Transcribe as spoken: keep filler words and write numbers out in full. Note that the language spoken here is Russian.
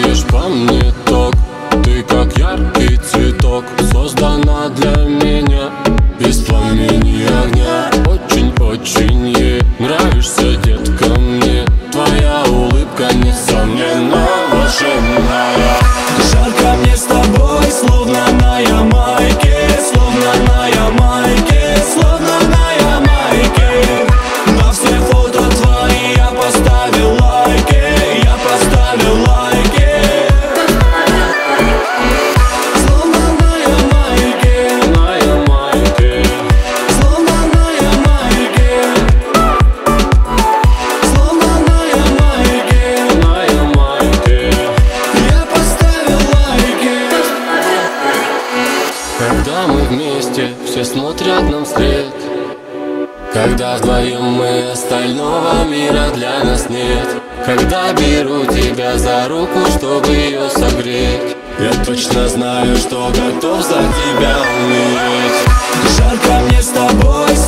бьешь по мне ток. Ты как яркий цветок, создана для меня из пламени огня. Очень-очень ей нравишься, детка, мне. Твоя улыбка, несомненно, волшебная. Жарко мне с тобой, словно на Ямайке, словно на Ямайке, словно на Ямайке. На все фото твои я поставил лайки, я поставил лайки. Словно на Ямайке, На Ямайке, словно на Ямайке, словно на Ямайке, на Ямайке. я поставил лайки. Когда мы вместе, все смотрят нам вслед. Когда вдвоем мы, остального мира для нас нет. Когда беру тебя за руку, чтобы ее согреть, я точно знаю, что готов за тебя умереть. Жарко мне с тобой,